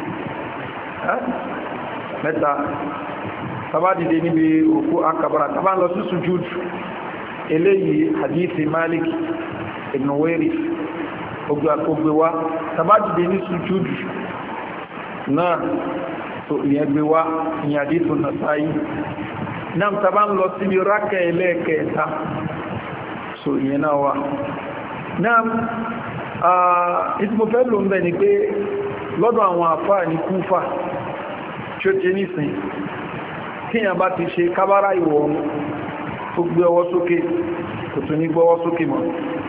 mẹ́ta tàbádìdì níbi rùkú àkàbára tàbá ń lọ sí sujúd eléyìí hadithi Malik ibn Wairith ogbewa tàbádìdì ní sujúd náà so ìyẹn gbé wá ìyẹn àdìtò Nasa'i náà tàbá ń lọ síbi rákẹ̀ ẹlẹ́ẹ̀kẹta so ìyẹn náà wá náà ìtìmọ̀fẹ́ ló ń bẹ̀ ni pé lọ́dọ̀ àwọn àfáà ní Kúfà tí ó ti nísìn kí tíyàn bá ti ṣe kábárà ìwọ̀n tó gbé ọwọ́ sókè kò tún ní gbọ́wọ́ sókè mọ́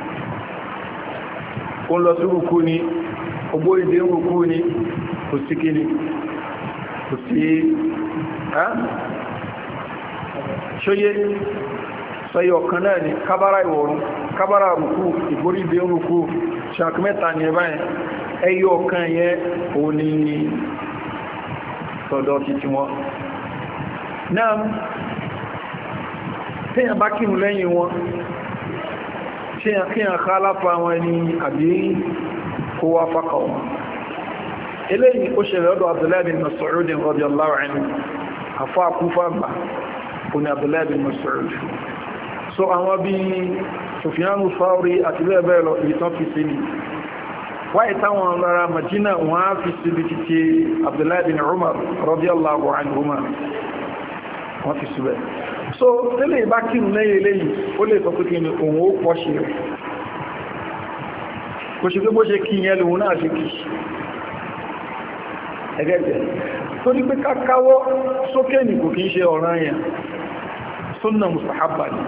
ó ń lọ sí rùkú ní ogbó ìdí rùkú ní kò sí kí ni kò sí ṣóyé sọyọ̀ kan náà ni kábárà ìwọ̀n kábárà rùkú ìgbórí ìdí rùkú ṣàkí mẹ́ta ní ẹbá yẹn ẹyọ kan yẹn ò ní tọ̀dọ̀ títí wọn náà tíyàn bá kírun lẹ́yìn wọn kíyàn ká lápá wọn ni àbí kó wá fákà wọn eléyìí ó ṣẹlẹ̀ ọdọ̀ Abdullahi bin Mas'ud radiyallahu anhu afọ́ àkúfà gbà ó ní Abdullahi bin Mas'ud so àwọn bí Sufyanu Thawri àti bẹ́ẹ̀ bẹ́ẹ̀ lọ ìtàn fi sí ni wáyé táwọn lára Madina wọ́n á fi sí bí títí Abdullahi bin Umar radiyallahu anhuma wọ́n fi sí bẹ́ẹ̀ so tẹ́lẹ̀ bá kírun lẹ́yìn eléyìí ó lè sọ pé kí ni òun ó pọ̀ ṣe rẹ̀ kò ṣe pé bó ṣe kí yẹn lòun náà ṣe kì ẹgẹ́gẹ́ tó ní pé kákáwọ́ sókè ní kò kí ń ṣe ọ̀ranyàn sunna mustahabba ni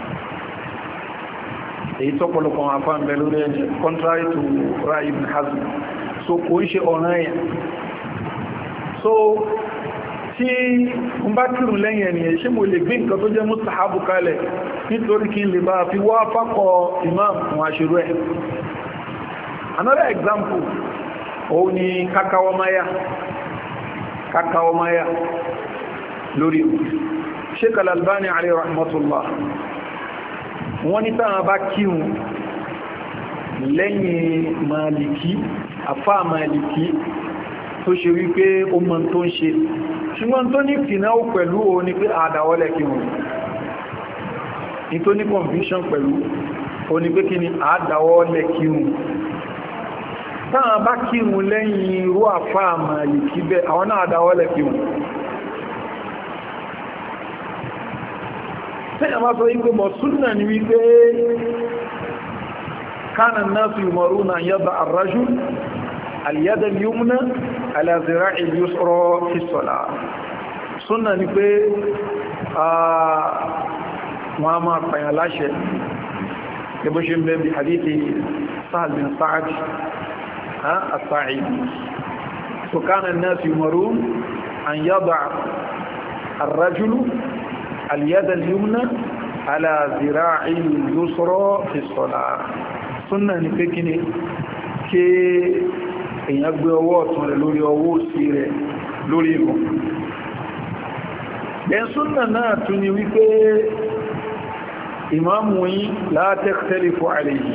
èyí tọ́pọ̀lọpọ̀ àfáàn bẹ lórí ẹ̀jẹ̀ contrary to Ra'i ibn Hazm so kò ń ṣe ọ̀ranyàn so tí ń bá kírùn lẹ́yìn ẹniyàn ṣe mo lè gbé nǹkan tó jẹ́ mustahabu kalẹ̀ nítorí kí n lè bá fi wá fákọ̀ imam wọn aṣírò ẹ̀ another example òun ni kakawamaya kakawamaya lórí Sheikh Al-Albani alayhi rahmatullah wọ́n ní tàà bá kírùn lẹ́yìn Maliki afá Maliki tó ṣe wípé ó mọ̀ tó ń ṣe ṣùgbọ́n tó ní fìnáwó pẹ̀lú o ní pé àdáwọ́lẹ̀ kírùn ní tó ní conviction pẹ̀lú o ní pé kí ni àdáwọ́lẹ̀ kírùn táà bá kírùn lẹ́yìn irú àfá Màlìkí bẹ́ àwọn náà àdáwọ́lẹ̀ kírùn tẹ́yà máa sọ wípé bọ̀ súnnà ni wípé kana an-nasu yumaruna an yada ar-rajul al-yada al-yumna ala zira'i al-yusra fi as-salah súnnà ni pé wọ́n a máa pàyàn láṣẹ gẹ́bọ́ ṣe ń bẹ́ bí hadithi Sahal bin Sa'ad as-Sa'idi so kana an-nasu yumaruna an yada ar-rajulu اليد اليمنى على ذراع اليسرى في الصلاة súnnà ní pé kí ni kí èyàn gbé ọwọ́ ọ̀tún rẹ̀ lórí ọwọ́ òsì rẹ̀ lórí ìrun bẹ́ẹ̀ súnnà náà tún ni wípé ìmáàmù yí la takhtalifu alayhi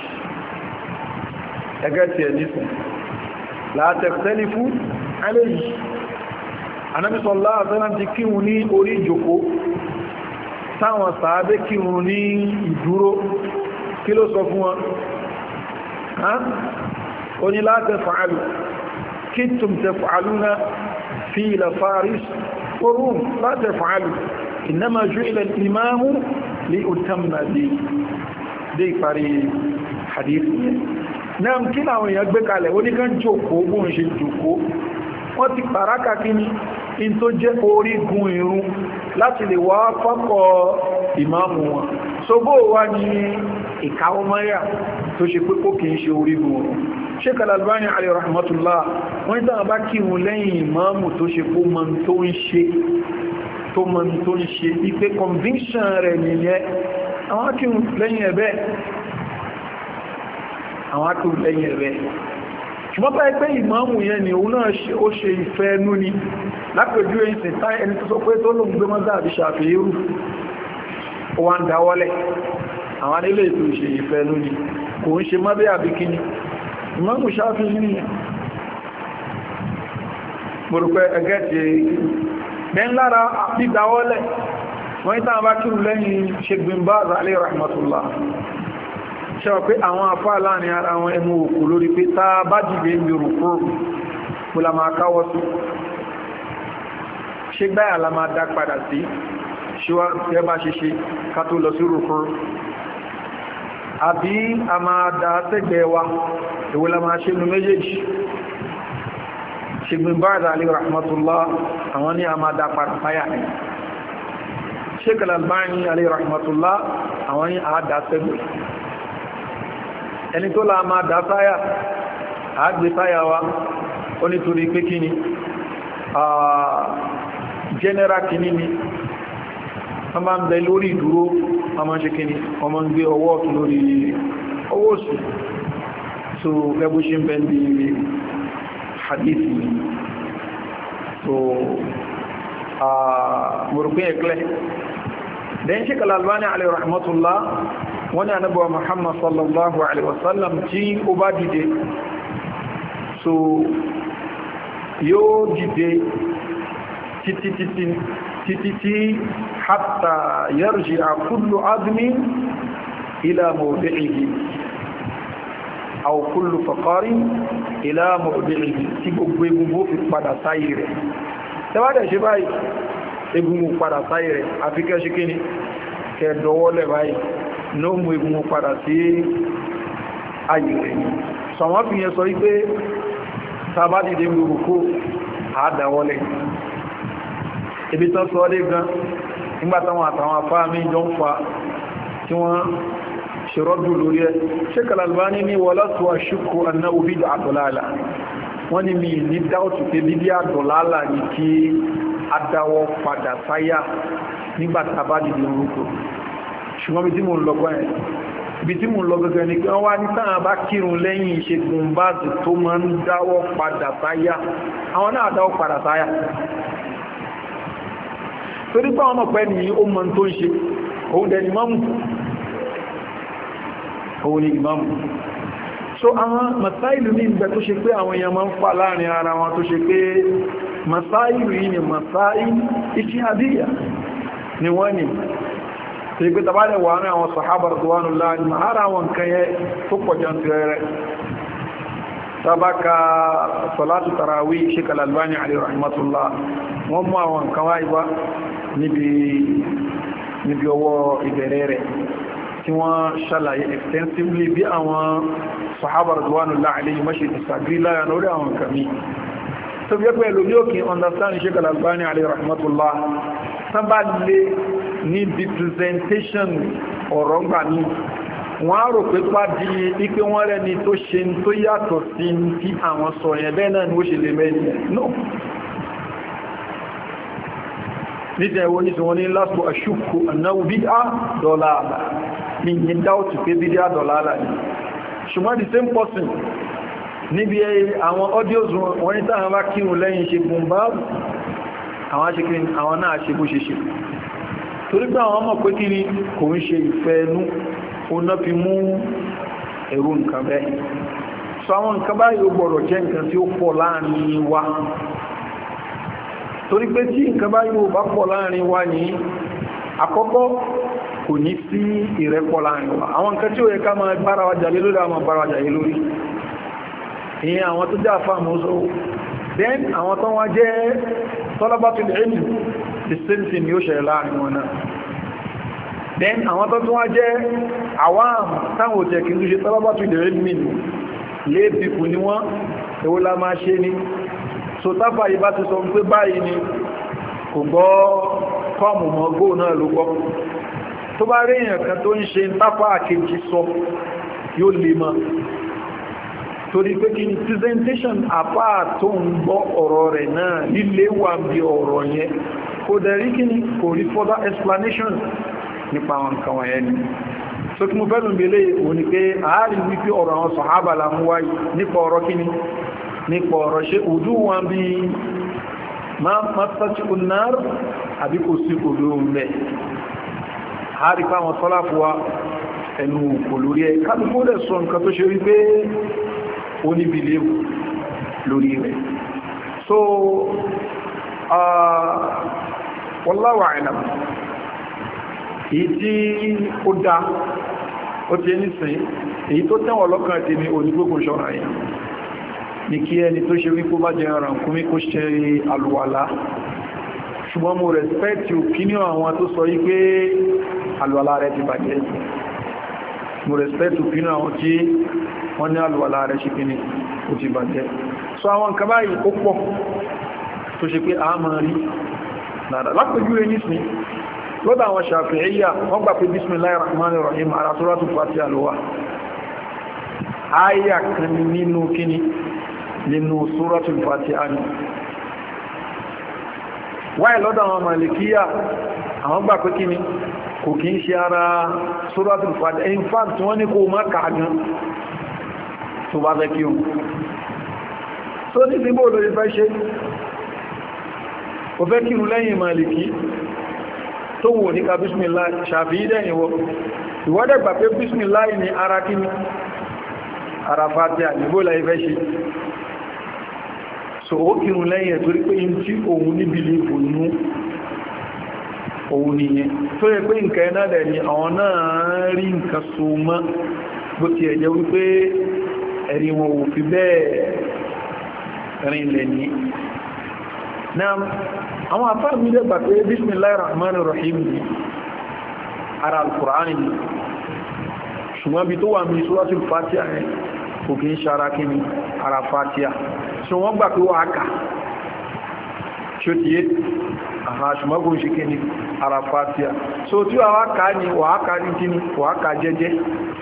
ẹgẹ́ tí ẹ̀ nísìn la takhtalifu alayhi Ànábì sallallahu alaihi wasallam ti kírun ní orí ìjòkó táwọn sàábé kírun ní ìdúró kí ló sọ fún wọn ó ní la taf'alu kittum taf'aluna fi ila Faris wa Rum la taf'alu innama ju'ila al-imamu li utamma bihi dé ìparí hadith yẹn náà kí láwọn èèyàn gbé kalẹ̀ ó ní kán jòkó bóun ṣe jòkó wọ́n ti pàrákà kí ní in tó jẹ́ orígun ìrun láti lè wá fọ́kọ̀ ìmáàmù wọn so bó wá ní ìkáwọmọ́yà tó ṣe pé kó kìí ṣe orígun ìrun Sheikh Al-Albani alayhi rahmatullah wọ́n ní tàbí bá kírun lẹ́yìn ìmáàmù tó ṣe kó mọ́ tó ń ṣe tó mọ́ tó ń ṣe ipé conviction rẹ̀ nìyẹn àwọn akírun lẹ́yìn ẹ̀bẹ́ àwọn akírun lẹ́yìn ẹ̀bẹ́ ṣùgbọ́n bá ẹgbẹ́ ìmáàmù yẹn ni òun náà ó ṣe ìfẹ́ ẹnú ni lápẹjú ẹ̀yìn tá ẹni tó sọ pé tó lóun gbé mọ́sá àbí ṣàfihírù ó wá ń dáwọ́lẹ̀ àwọn adélé ètò ìṣe ìfẹ́ ẹnú ni kò ń ṣe mọ́bẹ́ àbí kíní ìmáàmù ṣàfihírù ni gbòrùpẹ́ ẹgẹ́ ti bẹ́ẹ̀ lára dídáwọ́lẹ̀ wọ́n ní táwọn bá kírù lẹ́yìn Sheikh Bin Baz alayhi rahmatullah ṣẹ́wọ̀ pé àwọn afá láàrin ara wọn ẹnu òkú lórí pé tá bá dìde ń yòrò kúrò kó la máa káwọ́ sí ṣe gbáyà la máa dá padà sí ṣíwá tẹ́ bá ṣe ṣe ká tó lọ sí rùkúrò àbí a máa dá sẹ́gbẹ̀ẹ́ wa èwo la máa ṣe nú méjèèjì Sheikh Bin Baz alayhi rahmatullah àwọn ní a máa dá padà fáyà Sheikh Al-Albani alayhi rahmatullah àwọn yí àádá sẹ́gbẹ̀ ẹni tó láà máa dá sáyà àágbé sáyà wa ó nítorí pé kí ni general kìíní ni wọ́n máa ń bẹ lórí ìdúró wọ́n máa ń ṣe kí ni wọ́n máa ń gbé ọwọ́ ọ̀tún lórí ọwọ́ òsì so gẹ́gbó ṣe ń bẹ ní hadithi so mọ̀rùkún ẹ̀klẹ́ den Sheikh Al-Albani alayhi rahmatullah wọ́n ní Ànábì Muhammad sallallahu alaihi wasallam tí ó bá dìde so yóò dìde títí títí títí tí hatta yarji'a kullu azmin ila mawdi'ihi aw kullu faqarin ila mawdi'ihi tí gbogbo egungun fi padà sáyé rẹ̀ tẹ́wàdẹ̀ ṣe báyìí egungun padà sáyé rẹ̀ àfi kẹ́ ṣe kíni kẹ́ dọwọ́lẹ̀ báyìí ní ó mú egungun padà sí ayé rẹ̀ sọ̀wọ́n fi yẹn sọ wípé tàbádìdé gbogbo àádáwọ́lẹ̀ ibi tán sọ dé gan nígbàtàwọn àtàwọn afá mi jọ ń fa tí wọ́n ṣe rọ́dù lórí ẹ Sheikh Al-Albani ní wala tu ashukku annahu bid'a dalala wọ́n ní mi ní dáòtù pé bíbí àdọ̀lálà ní kí adáwọ́ padà sáyà nígbàtà bá dìde orúkọ ṣùgbọ́n bí tí mo ń lọ gbọ́n ẹ̀ bí tí mo ń lọ gẹ́gẹ́ ní pé wọ́n wá ní sáà bá kírun lẹ́yìn ìṣègùn báàzì tó máa ń dáwọ́ padà sáyà àwọn náà dáwọ́ padà sáyà torí pé àwọn ọmọ pẹ́ ní ó mọ tó ń ṣe òun dẹ̀ ni mọ́mù òun ni ìmámù so àwọn masáìlú ní ìgbẹ̀ tó ṣe pé àwọn èèyàn máa ń fà láàrin ara wọn tó ṣe pé masáìlú yìí ni masáìlú ijtihadiyya ni wọ́n ni tí pé tàbálẹ̀ wà ní àwọn sàhábà radwanullahi anhum ara wọn kan yẹ tó pọ̀jọ́ ti rẹ̀ tàbáka salatu tarawih Sheikh Al-Albani alayhi rahmatullah wọ́n mú àwọn kan wáyé wá níbi ọwọ́ ìbẹ̀rẹ̀ rẹ̀ tí wọ́n ṣàlàyé extensively bí àwọn sahaba radwanullahi alayhim mashi disagree láyà lórí àwọn kàmí tó bí ẹgbẹ́ ìlú yóò kí understand Sheikh Al-Albani alayhi rahmatullah tán bá lè ní the presentation ọ̀rọ̀ ńgbà ní wọ́n á rò pé tó bá di ipé wọ́n rẹ̀ ni tó ṣe tó yàtọ̀ sí tí àwọn sọ yẹn bẹ́ẹ̀ náà ni ó ṣe lè mẹ́rin no nígbà ìwọ́n ní tí wọ́n ní lásìkò àṣùkò annáwó bí á dọ́là ní yí dáòtù pé bí á dọ́là ní ṣùgbọ́n the same person níbi àwọn audios wọ́n ní táwọn bá kírun lẹ́yìn ṣe gùnbá àwọn aṣekiri àwọn náà ṣe bó ṣe ṣe torí pé àwọn ọmọ pé kí ni kò ń ṣe ìfẹ́ ẹnu oná fi mú ẹ̀rù nǹkan bẹ́ẹ̀ so àwọn nǹkan báyìí ó gbọ́dọ̀ jẹ́ nǹkan tí ó pọ̀ láàrin wa torí pé tí nǹkan báyìí ó bá pọ̀ láàrin wa ní àkọ́kọ́ kò ní sí ìrẹ́pọ̀ láàrin wa àwọn nǹkan tí ó yẹ ká máa bára wa jàlé lórí àwọn bára wa jàlé lórí ìyẹn àwọn tó jẹ́ àfáà mọ́ sọ then àwọn tó wá jẹ́ talabatul ilm the same thing yóò ṣẹlẹ̀ láàrin wọn náà then àwọn tó tún wá jẹ́ awam táwọn òtẹ̀ kìí ṣe talabatul ilmi lé pípù ní wọ́n èwo la máa ṣe ní so táfà yìí bá ti sọ pé báyìí ni kò gbọ́ kọ́ọ̀mù mọ́ góò náà ló gbọ́ tó bá rí èèyàn kan tó ń ṣe táfà àkejì sọ yóò lè mọ́ torí pé kí ni presentation àpá tó ń gbọ́ ọ̀rọ̀ rẹ̀ náà lílé wà bí ọ̀rọ̀ yẹn kò dẹ̀rí kí ni kò rí further explanation nípa àwọn nǹkan wọ̀nyẹn ni so kí mo fẹ́ lùm belé òun ni pé àárí wípé ọ̀rọ̀ àwọn sàhábà la mú wáyé nípa ọ̀rọ̀ kí ni nípa ọ̀rọ̀ ṣe ojú wọn bí máa tàbí náà àbí kò sí ojú rẹ̀ àárí fáwọn sọ́láfùwa ẹnu kò lórí ẹ̀ kálùkù lẹ̀ sọ nǹkan tó ṣe rí pé ó ní bìlíwù lórí rẹ̀ so wallahu a'lam èyí tí ó dá ó ti ẹni sìn èyí tó tẹ́wọ̀n lọ́kàn tèmi onígbogbo ṣọ́ra yìí ní kí ẹni tó ṣe wípó bá jẹ ọ̀ràn kúmí kó ṣe àlùwàlá ṣùgbọ́n mo respect opinion àwọn tó sọ wípé àlùwàlá rẹ̀ ti bàjẹ́ mo respect opinion àwọn tí wọ́n ní àlùwàlá rẹ̀ ṣe kíní ó ti bàjẹ́ so àwọn nǹkan báyìí ó pọ̀ tó ṣe pé a máa rí lára lápẹjú rẹ̀ nísìn lọ́dọ̀ àwọn Shafi'iyya wọ́n gbà pé bismillahir rahmanir rahim ara suratul Fatiha ló wà àyà kan nínú kíní nínú suratul Fatiha ni wáyé lọ́dọ̀ àwọn Malikiyya àwọn gbà pé kíní kò kí ń ṣe ara suratul Fatiha in fact wọ́n ní kó má kàágan tó bá fẹ́ kí o tó ní sí bóòdó ìfẹ́ ṣe o fẹ́ kírun lẹ́yìn Maliki tó wò ní ká bísmìlá Ṣàfi'í dẹ̀yìn wọ ìwọ́dẹ̀ gbà pé bísmìlá ní ara kíní ara Fatiha ní bóòlá ìfẹ́ ṣe so ó kírun lẹ́yìn ẹ̀ torí pé in tí òun níbi lè bò nú òun nìyẹn tó yẹ pé nǹkan ẹ̀nà dẹ̀ ni àwọn náà rí nǹkan so mọ́ bó ti ẹ̀jẹ́ wípé ẹ̀rí wọn ò fi bẹ́ẹ̀ rìn lẹ̀ ní náà àwọn afẹ́ mi dẹ̀ gbà pé bismillahir rahmanir rahim ni ara al-Qur'ani ni ṣùgbọ́n bí tó wà ní suratul Fatiha rẹ̀ kò kí ń ṣara kí ni ara Fatiha ṣe wọ́n gbà pé wà ká ṣe tí yé àhà ṣùgbọ́n kò ń ṣe kí ni ara Fatiha so tí wà ká ni wà ká ní kí ni wà ká jẹ́jẹ́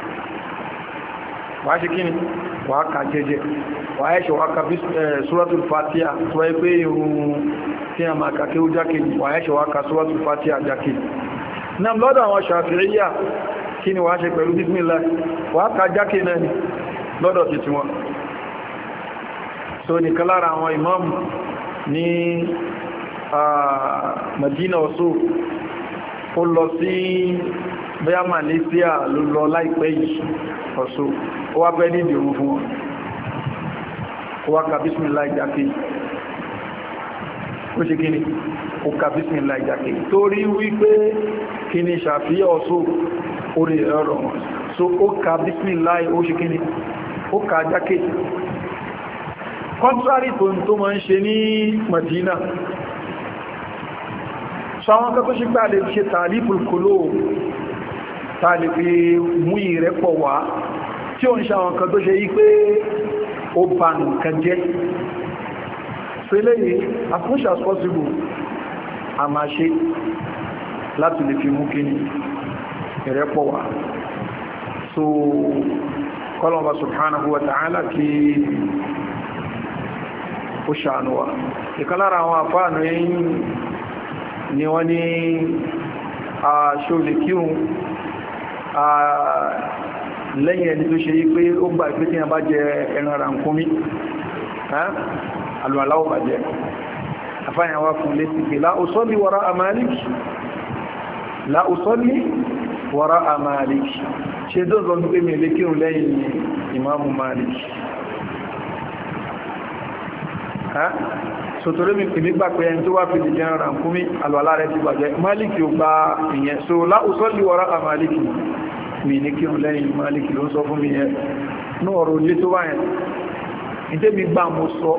wà ṣe kí ni wà ká jẹ́jẹ́ wà ẹ́ṣẹ̀ wà ká suratul Fatiha tó ẹ pé irun tí a máa kàkẹ́ ó jákè wà ẹ́ṣẹ̀ wà ká suratul Fatiha jákè náà lọ́dọ̀ àwọn Shafi'iyya kí ni wà ṣe pẹ̀lú bismillah wà ká jákè náà ni lọ́dọ̀ títí wọn so nìkan lára àwọn imamu ní Madina ọ̀sọ́ ó lọ sí bóyá Malaysia ló lọ láìpẹ́ yìí ọ̀sọ́ ó wá bẹ́ ní ìdìrún fún wọn ó wá ka bismillah ìjákè ó ṣe kíni ó ka bismillah ìjákè torí wípé kíni Ṣàfi'í ọ̀sọ́ orí ẹ̀rọ wọn so ó ka bismillah ó ṣe kíni ó ka jákè contrary to tó ma ń ṣe ní Madina so àwọn kan tó ṣe pé a lè ṣe tààlìful qulub ta lè fi mú ìrẹ́pọ̀ wá tí ó ń ṣe àwọn kan tó ṣe yí pé ó bá nǹkan jẹ́ so eléyìí as much as possible a máa ṣe láti lè fi mú kí ní ìrẹ́pọ̀ wá so kọlọ̀wà subhanahu wa ta'ala kí ó ṣàánú wa ìkalára àwọn àfáànù yìí ni wọ́n ní a ṣòlè kírun a lẹ́yìn ẹni tó ṣe yí pé ó gbà ìpé tí a bá jẹ ẹran ràkúnmí alùaláwò bàjẹ́ àfáàyàn wá fún lésì pé la usalli wara'a Malik la usalli wara'a Malik ṣe dọ́zọ̀ ní pé mẹ́lẹ́ kírun lẹ́yìn Imamu Malik sòtòrò mi pè nígbà pé ẹni tó wá fi lè jẹ́ ràkúnmí alùalá rẹ̀ ti bàjẹ́ Malik yóò gba ìyẹn so la usalli wara'a Malik mi ní kírun lẹ́yìn Malik ló ń sọ fún mi yẹn ní ọ̀rọ̀ olé tó wáyẹn ìdé mi gbà mo sọ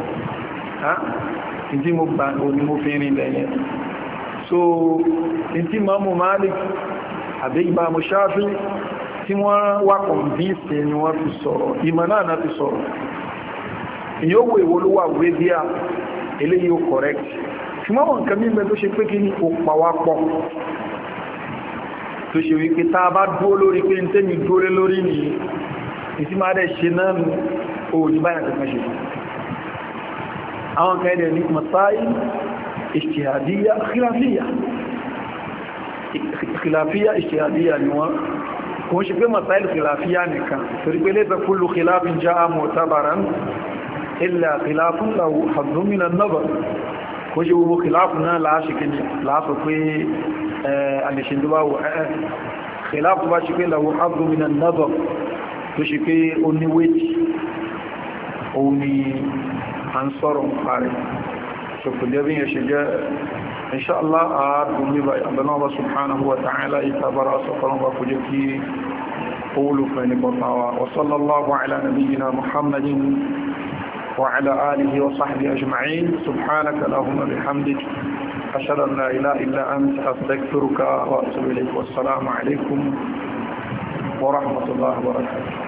ìdí mo gbà òní mo fi rìn lẹ́yìn so ìdí Imamu Malik àbí Imamu Shafi tí wọ́n wá kọ̀m̀bíìsì ni wọ́n fi sọ̀rọ̀ ìmọ̀ náà náà fi sọ̀rọ̀ ìyówó ìwò ló wà wé bí i eléyìí ó correct ṣùgbọ́n wọn nǹkan mímẹ́ tó ṣe pé kí ní ó pàwápọ̀ tó ṣe wípé tá a bá dúó lórí pé ń tẹ́mi dúó lórí ní ìsí máa dẹ̀ ṣe náà nù òòjú báyà kankan ṣe àwọn kan ẹ̀dẹ̀ ní masáyí ijtihadiyya khilafiyya khilafiyya ijtihadiyya ni wọ́n kò ń ṣe pé masáyí khilafiyya nìkan torí pé laysa kullu khilafin ja'a mu'tabaran illa khilafun lahu hazzun min an-nazar kò ṣe gbogbo khilafu náà láàṣìkí ni láàṣọ pé alìṣẹ́dúwáwò ẹ̀ẹ́ khilafu bá ṣe pé lahu hazzun min an-nazar tó ṣe pé ó ní wéjì òun ni a ń sọ̀rọ̀ parí ṣòkòlẹ́bí yẹ ṣe jẹ́ inṣáàlá ààrùn níbà àbẹ̀lọ́wọ́ subhanahu wa ta'ala ìtàbára sọ́kọ̀lọ́wọ́ kò jẹ́ kí owó fẹ́ ní bọ̀tàwà wa sallallahu ala nabiyyina muhammadin wa ala alihi wa sahbihi ajma'in subhanaka allahumma bihamdik ashhadu an la ilaha illa anta astaghfiruka wa atubu ilayk wassalamu alaykum wa rahmatullahi wa barakatuh